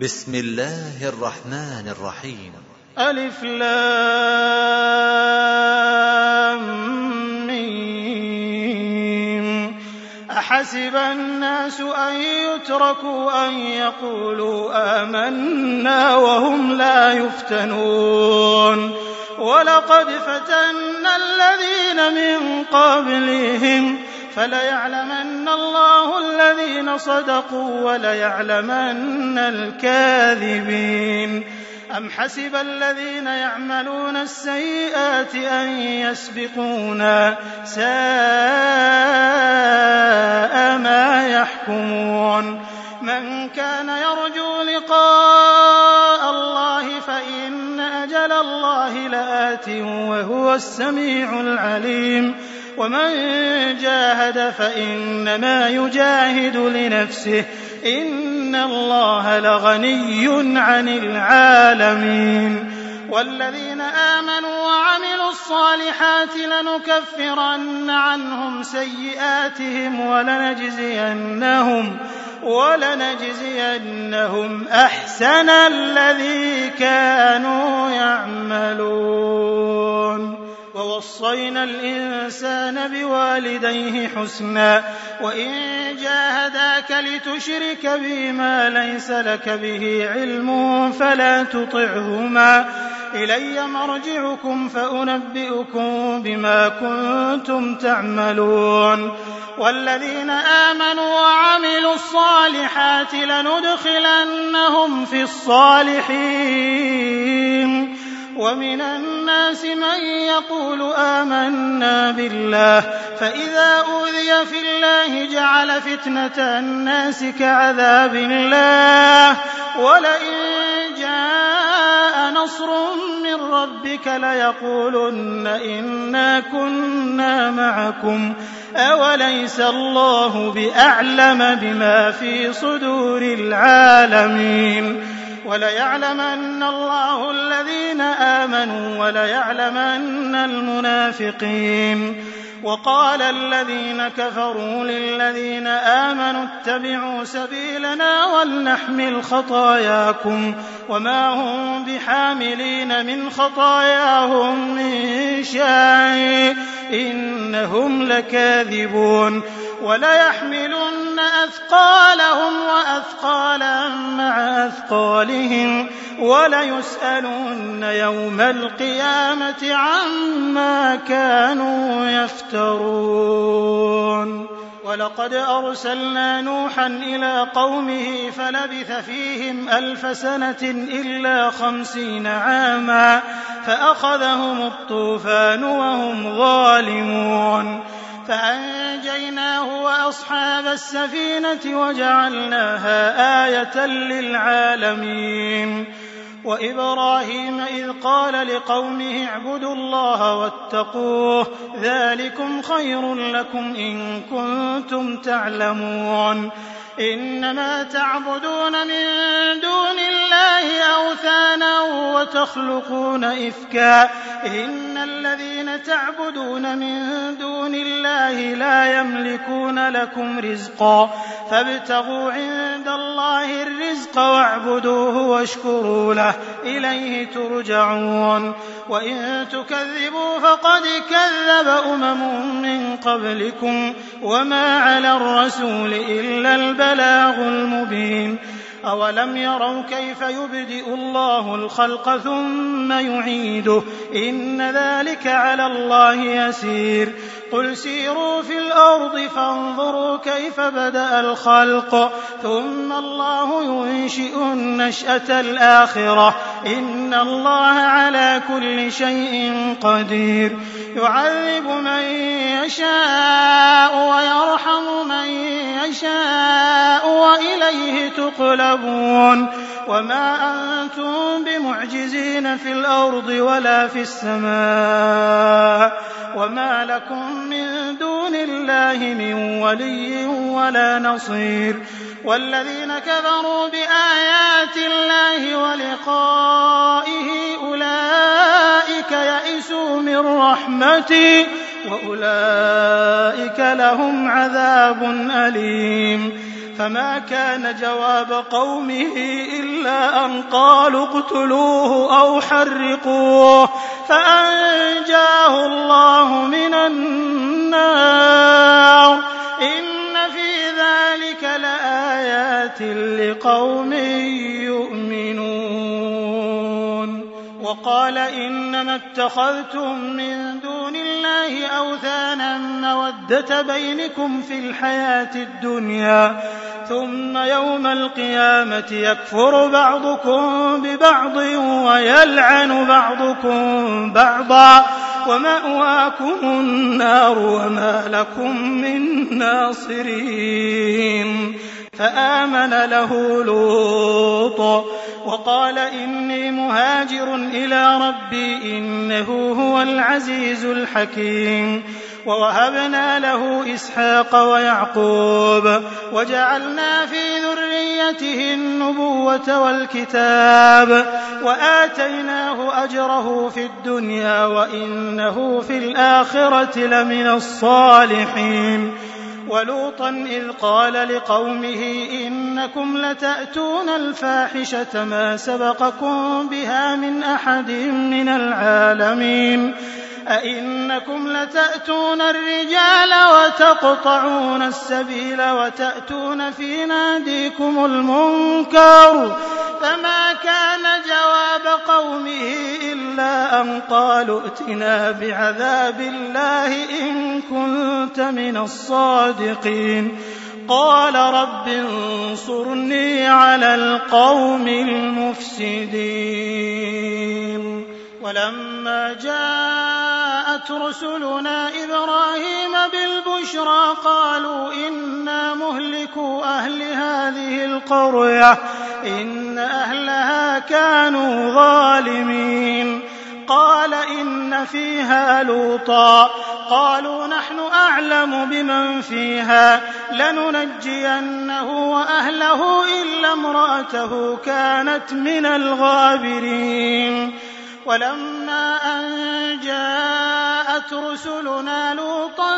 بسم الله الرحمن الرحيم. ألف لام ميم. أحسب الناس أن يتركوا أن يقولوا آمنا وهم لا يفتنون ولقد فتنا الذين من قبلهم فليعلمن الله الذين صدقوا وليعلمن الكاذبين. أم حسب الذين يعملون السيئات أن يسبقونا ساء ما يحكمون. من كان يرجو لقاء الله فإن أجل الله لآت وهو السميع العليم. ومن جاهد فإنما يجاهد لنفسه إن الله لغني عن العالمين. والذين آمنوا وعملوا الصالحات لنكفرن عنهم سيئاتهم ولنجزينهم أحسن الذي كانوا يعملون. ووصينا الإنسان بوالديه حسنا وإن جاهداك لتشرك بي ما ليس لك به علم فلا تطعهما إلي مرجعكم فأنبئكم بما كنتم تعملون. والذين آمنوا وعملوا الصالحات لندخلنهم في الصالحين. ومن الناس من يقول آمنا بالله فإذا أوذي في الله جعل فتنة الناس كعذاب الله ولئن جاء نصر من ربك ليقولن إنا كنا معكم أوليس الله بأعلم بما في صدور العالمين. وليعلمن الله الذين آمنوا وليعلمن المنافقين. وقال الذين كفروا للذين آمنوا اتبعوا سبيلنا ولنحمل خطاياكم وما هم بحاملين من خطاياهم من شيء إنهم لكاذبون. وليحملن أثقالهم وأثقالا مع أثقالهم وليسألن يوم القيامة عما كانوا يفترون. ولقد أرسلنا نوحا إلى قومه فلبث فيهم 1000 سنة إلا 50 عاما فأخذهم الطوفان وهم ظالمون فأنجيناه وأصحاب السفينة وجعلناها آية للعالمين. وإبراهيم إذ قال لقومه اعبدوا الله واتقوه ذلكم خير لكم إن كنتم تعلمون. إنما تعبدون من دون الله أوثانا وتخلقون إفكا إن الذين تعبدون من دون الله لا يملكون لكم رزقا فابتغوا عند الله الرزق واعبدوه واشكروا له إليه ترجعون. وإن تكذبوا فقد كذب أمم من قبلكم وما على الرسول إلا البلاغ المبين. أولم يروا كيف يبدئ الله الخلق ثم يعيده إن ذلك على الله يسير. قل سيروا في الأرض فانظروا كيف بدأ الخلق ثم الله ينشئ النشأة الآخرة إن الله على كل شيء قدير. يعذب من يشاء ويرحم من يشاء وإليه تقلبون. وما أنتم بمعجزين في الأرض ولا في السماء وما لكم من دون الله من ولي ولا نصير. والذين كفروا بآيات الله ولقائه أولئك يئسوا من رحمتي وأولئك لهم عذاب أليم. فما كان جواب قومه إلا أن قالوا اقتلوه أو حرقوه فأنجاه الله من النار إن في ذلك لآيات لقوم يؤمنون. وقال إنما اتخذتم من دون الله أوثانا مودة بينكم في الحياة الدنيا ثم يوم القيامة يكفر بعضكم ببعض ويلعن بعضكم بعضا ومأواكم النار وما لكم من ناصرين. فآمن له لوط وقال إني مهاجر إلى ربي إنه هو العزيز الحكيم. ووهبنا له إسحاق ويعقوب وجعلنا في ذريته النبوة والكتاب وآتيناه أجره في الدنيا وإنه في الآخرة لمن الصالحين. ولوطا إذ قال لقومه إنكم لتأتون الفاحشة ما سبقكم بها من أحد من العالمين أئنكم لتأتون الرجال وتقطعون السبيل وتأتون في ناديكم المنكر فما كان جواب قومه إلا أن قالوا ائتنا بعذاب الله إن كنت من الصادقين. قال رب انصرني على القوم المفسدين. ولما جاءت رسلنا إبراهيم بالبشرى قالوا إنا مهلكو أهل هذه القرية إن أهلها كانوا ظالمين. قال إن فيها لوطا قالوا نحن أعلم بمن فيها لننجينه وأهله إلا امرأته كانت من الغابرين. ولما أن جاءت رسلنا لوطا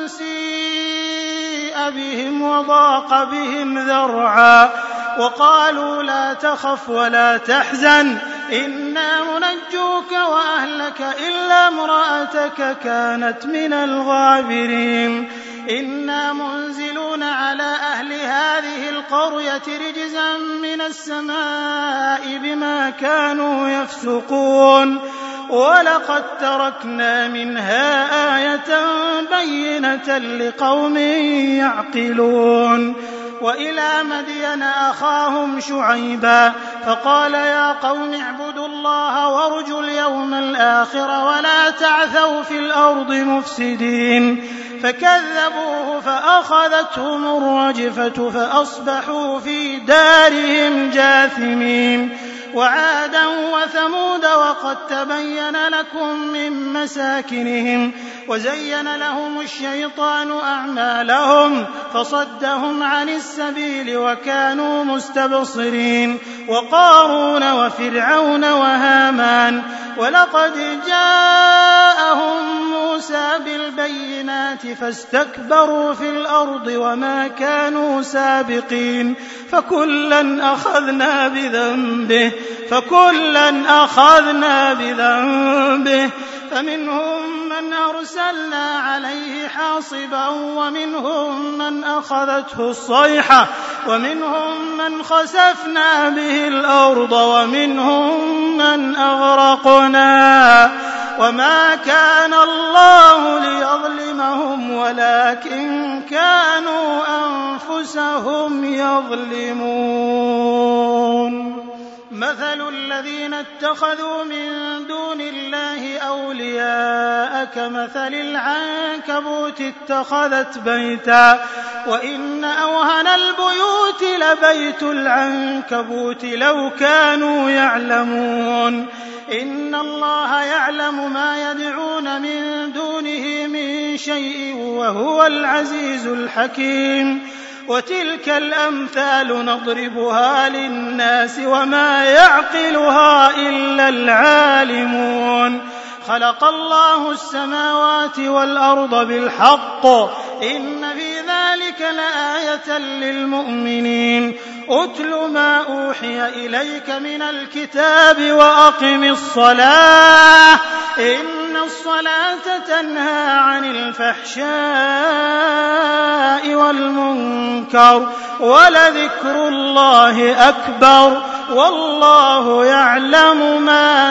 سيء بهم وضاق بهم ذرعا وقالوا لا تخف ولا تحزن إنا منجوك وأهلك إلا امرأتك كانت من الغابرين. إنا منزلون على أهل هذه القرية رجزا من السماء بما كانوا يفسقون ولقد تركنا منها آية بينة لقوم يعقلون. وإلى مدين أخاهم شعيبا فقال يا قوم اعبدوا الله وارجوا اليوم الآخر ولا تعثوا في الأرض مفسدين. فكذبوه فأخذتهم الرجفة فأصبحوا في دارهم جاثمين. وعادا وثمود وقد تبين لكم من مساكنهم وزين لهم الشيطان أعمالهم فصدهم عن السبيل وكانوا مستبصرين. وقارون وفرعون وهامان ولقد جاءهم موسى بالبينات فاستكبروا في الأرض وما كانوا سابقين. فكلا أخذنا بذنبه فمنهم من أرسلنا عليه حاصبا ومنهم من أخذته الصيحة ومنهم من خسفنا به الأرض ومنهم من أغرقنا. وما كان الله ليظلمهم ولكن كانوا أنفسهم يظلمون. مثل الذين اتخذوا من دون الله أولياء كمثل العنكبوت اتخذت بيتا وإن أوهن البيوت لبيت العنكبوت لو كانوا يعلمون. إن الله يعلم ما يدعون من دونه من شيء وهو العزيز الحكيم. وتلك الأمثال نضربها للناس وما يعقلها إلا العالمون. خلق الله السماوات والأرض بالحق إن في ذلك ذلك لآية للمؤمنين أتل ما أوحي إليك من الكتاب وأقم الصلاة إن الصلاة تنهى عن الفحشاء والمنكر ولذكر الله أكبر والله يعلم ما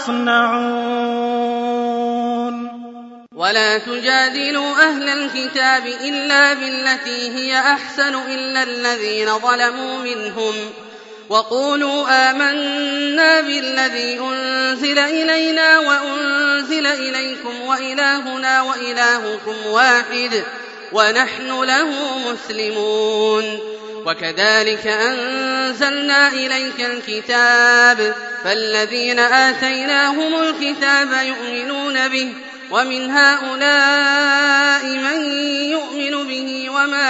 تصنعون. ولا تجادلوا أهل الكتاب إلا بالتي هي أحسن إلا الذين ظلموا منهم وقولوا آمنا بالذي أنزل إلينا وأنزل إليكم وإلهنا وإلهكم واحد ونحن له مسلمون. وكذلك أنزلنا إليك الكتاب فالذين آتيناهم الكتاب يؤمنون به ومن هؤلاء من يؤمن به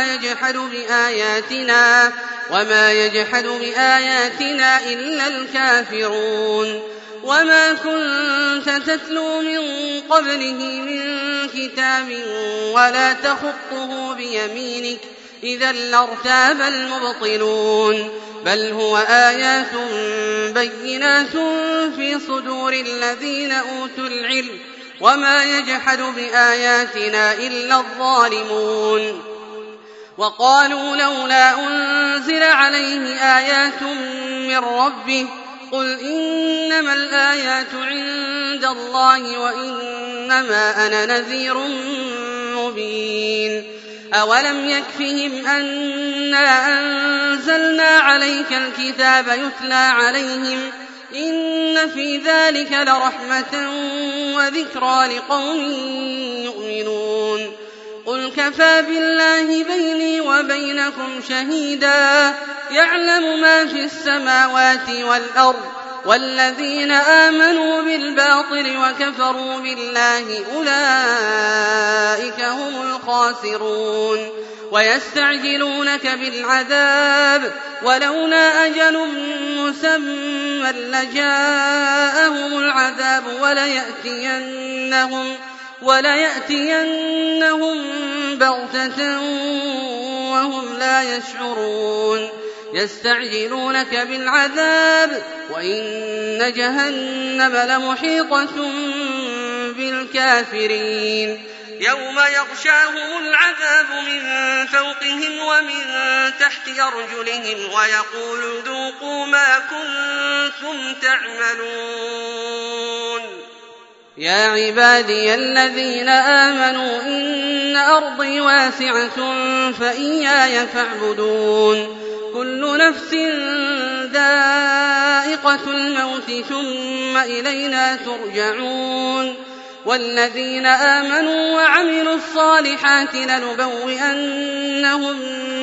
وما يجحد بآياتنا إلا الكافرون. وما كنت تتلو من قبله من كتاب ولا تخطه بيمينك إذا لارتاب المبطلون بل هو آيات بينات في صدور الذين أوتوا العلم وما يجحد بآياتنا إلا الظالمون. وقالوا لولا أنزل عليه آيات من ربه قل إنما الآيات عند الله وإنما أنا نذير مبين. أولم يكفهم أنا أنزلنا عليك الكتاب يتلى عليهم إن في ذلك لرحمة وذكرى لقوم يؤمنون. قل كفى بالله بيني وبينكم شهيدا يعلم ما في السماوات والأرض والذين آمنوا بالباطل وكفروا بالله أولئك هم الخاسرون. ويستعجلونك بالعذاب ولولا أجل مسمى لجاءهم العذاب وليأتينهم بغتة وهم لا يشعرون. يستعجلونك بالعذاب وإن جهنم لمحيطة بالكافرين يوم يغشاهم العذاب من فوقهم ومن تحت أرجلهم ويقول ذوقوا ما كنتم تعملون. يا عبادي الذين آمنوا إن أرضي واسعة فإياي فاعبدون. كل نفس ذائقة الموت ثم إلينا ترجعون. والذين آمنوا وعملوا الصالحات لنبوئنهم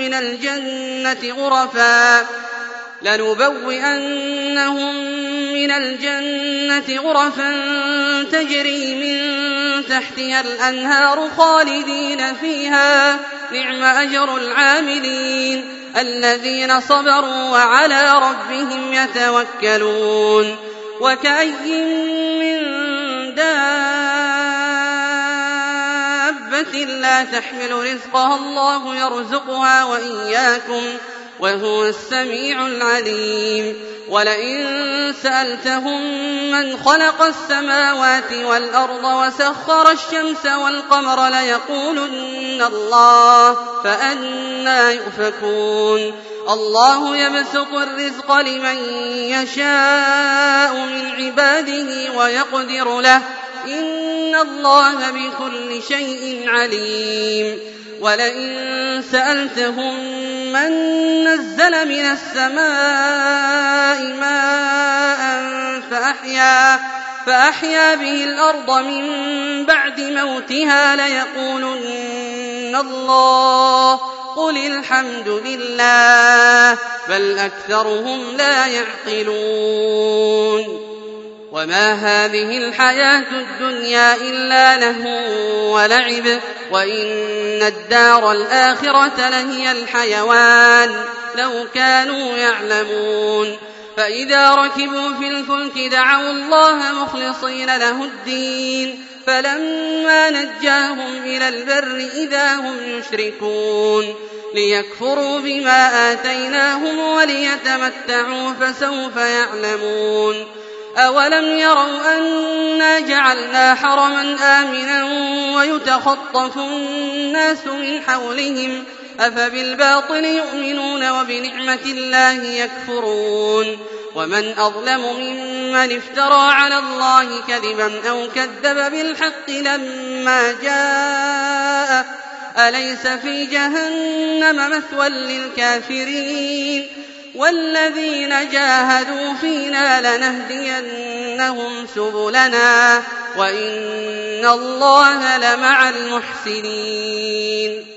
من الجنة غرفا تجري من تحتها الأنهار خالدين فيها نعم أجر العاملين الذين صبروا وعلى ربهم يتوكلون. وكأي من دابة لا تحمل رزقها الله يرزقها وإياكم وهو السميع العليم. ولئن سألتهم من خلق السماوات والأرض وسخر الشمس والقمر ليقولن الله فأنى يؤفكون. الله يبسط الرزق لمن يشاء من عباده ويقدر له إن الله بكل شيء عليم. ولئن سألتهم من نزل من السماء ماء فأحيا به الأرض من بعد موتها ليقولن الله قل الحمد لله بل أكثرهم لا يعقلون. وما هذه الحياة الدنيا إلا لهو ولعب وإن الدار الآخرة لهي الحيوان لو كانوا يعلمون. فإذا ركبوا في الفلك دعوا الله مخلصين له الدين فلما نجاهم إلى البر إذا هم يشركون. ليكفروا بما آتيناهم وليتمتعوا فسوف يعلمون أولم يروا أنا جعلنا حرما آمنا ويتخطف الناس من حولهم أفبالباطل يؤمنون وبنعمة الله يكفرون ومن أظلم ممن افترى على الله كذبا أو كذب بالحق لما جاء أليس في جهنم مثوى للكافرين والذين جاهدوا فينا لنهدينهم سبلنا وإن الله لمع المحسنين